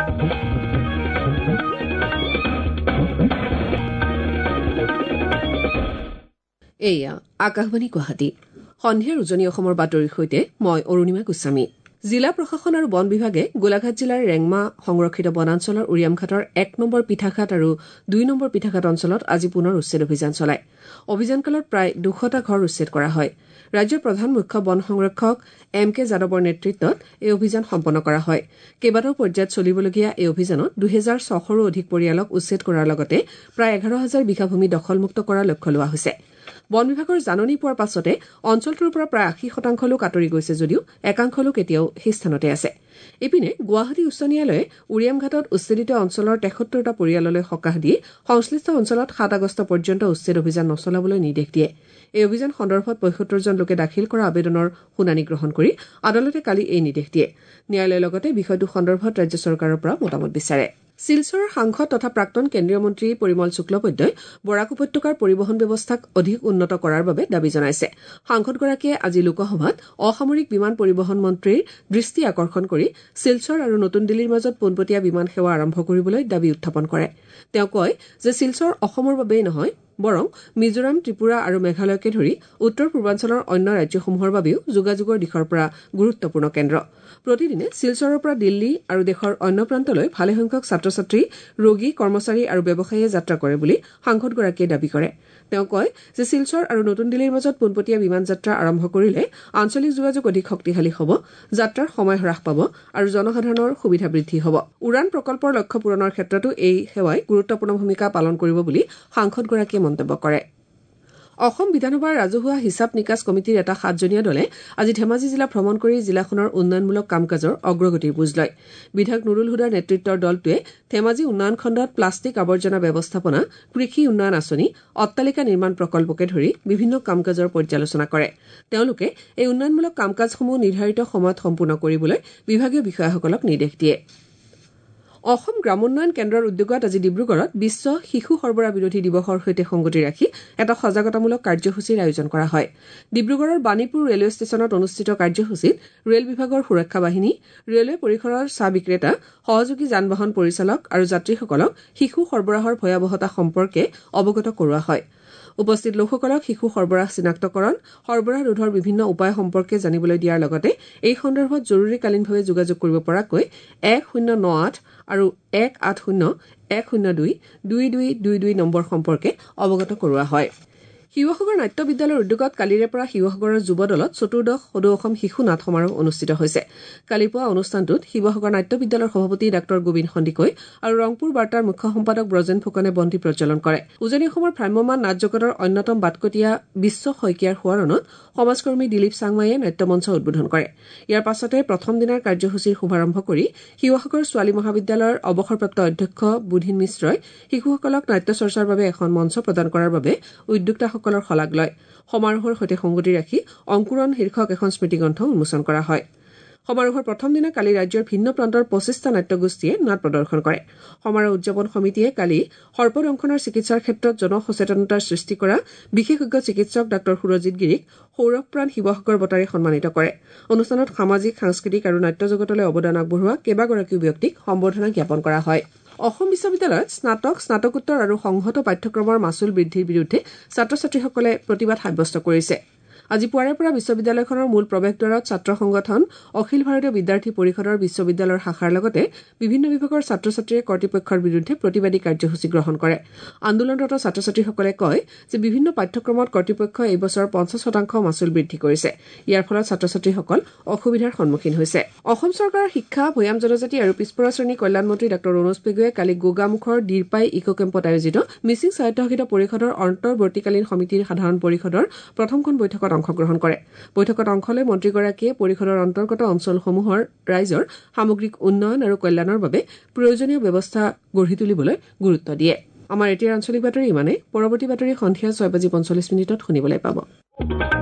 এয়া আকাশবাণী গুৱাহাটী সন্ধিয়াৰ উজনি অসমৰ বাতৰিৰ সৈতে মই অৰুণিমা গোস্বামী। জিলা প্ৰশাসন আৰু বন বিভাগে গোলাঘাট জিলাৰ ৰেংমা সংৰক্ষিত বনাঞ্চলৰ উৰিয়ামঘাটৰ ১ নম্বৰ পিঠাঘাট আৰু ২ নম্বৰ পিঠাঘাট অঞ্চলত আজি পুনৰ উচ্ছেদ অভিযান চলায়। অভিযানকালত প্ৰায় ২০০টা ঘৰ উচ্ছেদ কৰা হয়। ৰাজ্যৰ প্ৰধান মুখ্য বন সংৰক্ষক এম কে যাদৱৰ নেতৃত্বত এই অভিযান সম্পন্ন কৰা হয়। কেইবাটাও পৰ্যায়ত চলিবলগীয়া এই অভিযানত ২৬০০ৰো অধিক পৰিয়ালক উচ্ছেদ কৰাৰ লগতে প্ৰায় ১১,০০০ বিঘা ভূমি দখলমুক্ত কৰাৰ লক্ষ্য লোৱা হৈছে। বন বিভাগৰ জাননী পোৱাৰ পাছতে অঞ্চলটোৰ পৰা প্ৰায় ৮০% লোক আঁতৰি গৈছে যদিও একাংশ লোক এতিয়াও সেই স্থানতে আছে। ইপিনে গুৱাহাটী উচ্চ ন্যায়ালয়ে উৰিয়ামঘাটত উচ্ছেদিত অঞ্চলৰ ৭৩টা পৰিয়াললৈ সকাহ দি সংশ্লিষ্ট অঞ্চলত ৭ আগষ্ট পৰ্যন্ত উচ্ছেদ অভিযান নচলাবলৈ নিৰ্দেশ দিয়ে। এই অভিযান সন্দৰ্ভত ৭৫জন লোকে দাখিল কৰা আবেদনৰ শুনানি গ্ৰহণ কৰি আদালতে কালি এই নিৰ্দেশ দিয়ে। ন্যায়ালয়ে লগতে বিষয়টো সন্দৰ্ভত ৰাজ্য চৰকাৰৰ পৰা মতামত বিচাৰে। শিলচৰৰ সাংসদ তথা প্ৰাক্তন কেন্দ্ৰীয় মন্ত্ৰী পৰিমল শুক্লবৈদ্যই বৰাক উপত্যকাৰ পৰিবহন ব্যৱস্থাক অধিক উন্নত কৰাৰ বাবে দাবী জনাইছে। সাংসদগৰাকীয়ে আজি লোকসভাত অসামৰিক বিমান পৰিবহন মন্ত্ৰীৰ দৃষ্টি আকৰ্ষণ কৰি শিলচৰ আৰু নতুন দিল্লীৰ মাজত পোনপটীয়া বিমান সেৱা আৰম্ভ কৰিবলৈ দাবী উত্থাপন কৰে। তেওঁ কয় যে শিলচৰ অসমৰ বাবেই নহয় বৰং মিজোৰাম, ত্ৰিপুৰা আৰু মেঘালয়কে ধৰি উত্তৰ পূৰ্বাঞ্চলৰ অন্য ৰাজ্যসমূহৰ বাবেও যোগাযোগৰ দিশৰ পৰা গুৰুত্বপূৰ্ণ কেন্দ্ৰ। প্ৰতিদিনে শিলচৰৰ পৰা দিল্লী আৰু দেশৰ অন্য প্ৰান্তলৈ ভালেসংখ্যক ছাত্ৰ ছাত্ৰী, ৰোগী, কৰ্মচাৰী আৰু ব্যৱসায়ীয়ে যাত্ৰা কৰে বুলি সাংসদগৰাকীয়ে দাবী কৰে। তেওঁ কয় যে শিলচৰ আৰু নতুন দিল্লীৰ মাজত পোনপটীয়া বিমান যাত্ৰা আৰম্ভ কৰিলে আঞ্চলিক যোগাযোগ অধিক শক্তিশালী হ'ব, যাত্ৰাৰ সময় হ্ৰাস পাব আৰু জনসাধাৰণৰ সুবিধা বৃদ্ধি হ'ব। উড়ান প্ৰকল্পৰ লক্ষ্য পূৰণৰ ক্ষেত্ৰতো এই সেৱাই গুৰুত্বপূৰ্ণ ভূমিকা পালন কৰিব বুলি সাংসদগৰাকীয়ে মন্তব্য কৰে। অসম বিধানসভাৰ ৰাজহুৱা হিচাপ নিকাচ কমিটিৰ এটা 7জনীয়া দলে আজি ধেমাজি জিলা ভ্ৰমণ কৰি জিলাখনৰ উন্নয়নমূলক কাম কাজৰ অগ্ৰগতিৰ বুজ লয়। বিধায়ক নুৰুল হুদাৰ নেতৃত্বৰ দলটোৱে ধেমাজি উন্নয়ন খণ্ডত প্লাষ্টিক আৱৰ্জনা ব্যৱস্থাপনা, কৃষি উন্নয়ন আঁচনি, অট্টালিকা নিৰ্মাণ প্ৰকল্পকে ধৰি বিভিন্ন কাম কাজৰ পৰ্যালোচনা কৰে। তেওঁলোকে এই উন্নয়নমূলক কাম কাজসমূহ নিৰ্ধাৰিত সময়ত সম্পূৰ্ণ কৰিবলৈ বিভাগীয় বিষয়াসকলক নিৰ্দেশ দিয়ে। অসম গ্ৰামোন্নয়ন কেন্দ্ৰৰ উদ্যোগত আজি ডিব্ৰুগড়ত বিশ্ব শিশু সৰবৰাহ বিৰোধী দিৱসৰ সৈতে সংগতি ৰাখি এটা সজাগতামূলক কাৰ্যসূচীৰ আয়োজন কৰা হয়। ডিব্ৰুগড়ৰ বাণীপুৰ ৰেলৱে ষ্টেচনত অনুষ্ঠিত কাৰ্যসূচীত ৰেল বিভাগৰ সুৰক্ষা বাহিনী, ৰেলৱে পৰিসৰৰ চাহ বিক্ৰেতা, সহযোগী যান বাহন পৰিচালক আৰু যাত্ৰীসকলক শিশু সৰবৰাহৰ ভয়াৱহতা সম্পৰ্কে অৱগত কৰোৱা হয়। উপস্থিত লোকসকলক শিশু সৰবৰাহ চিনাক্তকৰণ, সৰবৰাহ ৰোধৰ বিভিন্ন উপায় সম্পৰ্কে জানিবলৈ দিয়াৰ লগতে এই সন্দৰ্ভত জৰুৰীকালীনভাৱে যোগাযোগ কৰিব পৰাকৈ 1098 আৰু 180-102-2222 নম্বৰ সম্পৰ্কে অৱগত কৰোৱা হয়। শিৱসাগৰ নাট্য বিদ্যালয়ৰ উদ্যোগত কালিৰে পৰা শিৱসাগৰৰ যুৱ দলত চতুৰ্দশ সদৌ অসম শিশু নাট সমাৰোহ অনুষ্ঠিত হৈছে। কালি পুৱা অনুষ্ঠানটোত শিৱসাগৰ নাট্য বিদ্যালয়ৰ সভাপতি ডাঃ গোবিন্দ সন্দিকৈ আৰু ৰংপুৰ বাৰ্তাৰ মুখ্য সম্পাদক ব্ৰজেন ফুকনে বন্তি প্ৰজ্বলন কৰে। উজনি অসমৰ ভ্ৰাম্যমাণ নাট জগতৰ অন্যতম বাটকটীয়া বিশ্ব শইকীয়াৰ সোঁৱৰণত সমাজকৰ্মী দিলীপ চাংমাইয়ে নাট্যমঞ্চ উদ্বোধন কৰে। ইয়াৰ পাছতে প্ৰথম দিনাৰ কাৰ্যসূচীৰ শুভাৰম্ভ কৰি শিৱসাগৰ ছোৱালী মহাবিদ্যালয়ৰ অৱসৰপ্ৰাপ্ত অধ্যক্ষ বুধিন মিশ্ৰই শিশুসকলক নাট্য চৰ্চাৰ বাবে এখন মঞ্চ প্ৰদান কৰাৰ বাবে উদ্যোক্তাসকলৰ শলাগ লয়। সমাৰোহৰ সৈতে সংগতি ৰাখি অংকুৰণ শীৰ্ষক এখন স্মৃতিগ্ৰন্থ উন্মোচন কৰা হয়। সমাৰোহৰ প্ৰথম দিনা কালি ৰাজ্যৰ ভিন্ন প্ৰান্তৰ 25টা নাট্যগোষ্ঠীয়ে নাট প্ৰদৰ্শন কৰে। সমাৰোহ উদযাপন সমিতিয়ে কালি সৰ্পদংশনৰ চিকিৎসাৰ ক্ষেত্ৰত জনসচেতনতাৰ সৃষ্টি কৰা বিশেষজ্ঞ চিকিৎসক ডাঃ সুৰজিৎ গিৰিক সৌৰভপ্ৰাণ শিৱসাগৰ বঁটাৰে সন্মানিত কৰে। অনুষ্ঠানত সামাজিক, সাংস্কৃতিক আৰু নাট্য জগতলৈ অৱদান আগবঢ়োৱা কেইবাগৰাকীও ব্যক্তিক সম্বৰ্ধনা জ্ঞাপন কৰা হয়। অসম বিশ্ববিদ্যালয়ত স্নাতক, স্নাতকোত্তৰ আৰু সংহত পাঠ্যক্ৰমৰ মাচুল বৃদ্ধিৰ বিৰুদ্ধে ছাত্ৰ ছাত্ৰীসকলে প্ৰতিবাদ সাব্যস্ত কৰিছে। আজি পুৱাৰে পৰা বিশ্ববিদ্যালয়খনৰ মূল প্ৰৱেশদ্বাৰত ছাত্ৰ সংগঠন, অখিল ভাৰতীয় বিদ্যাৰ্থী পৰিষদৰ বিশ্ববিদ্যালয়ৰ শাখাৰ লগতে বিভিন্ন বিভাগৰ ছাত্ৰ ছাত্ৰীয়ে কৰ্তৃপক্ষৰ বিৰুদ্ধে প্ৰতিবাদী কাৰ্যসূচী গ্ৰহণ কৰে। আন্দোলনৰত ছাত্ৰ ছাত্ৰীসকলে কয় যে বিভিন্ন পাঠ্যক্ৰমত কৰ্তৃপক্ষই এই বছৰ 50% মাচুল বৃদ্ধি কৰিছে। ইয়াৰ ফলত ছাত্ৰ ছাত্ৰীসকল অসুবিধাৰ সন্মুখীন হৈছে। অসম চৰকাৰৰ শিক্ষা, ভৈয়াম জনজাতি আৰু পিছপৰা শ্ৰেণী কল্যাণ মন্ত্ৰী ডাঃ ৰণোজ পেগুৱে কালি গোগামুখৰ দিৰপাই ইক' কেম্পত আয়োজিত মিচিং স্বায়ত্তশাসিত পৰিষদৰ অন্তৰ্বৰ্তীকালীন সমিতিৰ সাধাৰণ পৰিষদৰ প্ৰথমখন বৈঠকত অংশগ্ৰহণ কৰে। বৈঠকত অংশ লৈ মন্ত্ৰীগৰাকীয়ে পৰিষদৰ অন্তৰ্গত অঞ্চলসমূহৰ ৰাইজৰ সামগ্ৰিক উন্নয়ন আৰু কল্যাণৰ বাবে প্ৰয়োজনীয় ব্যৱস্থা গঢ়ি তুলিবলৈ গুৰুত্ব দিয়ে। আমাৰ এতিয়াৰ আঞ্চলিক বাতৰি ইমানে। পৰৱৰ্তী বাতৰি সন্ধিয়া 6:45 শুনিবলৈ পাব।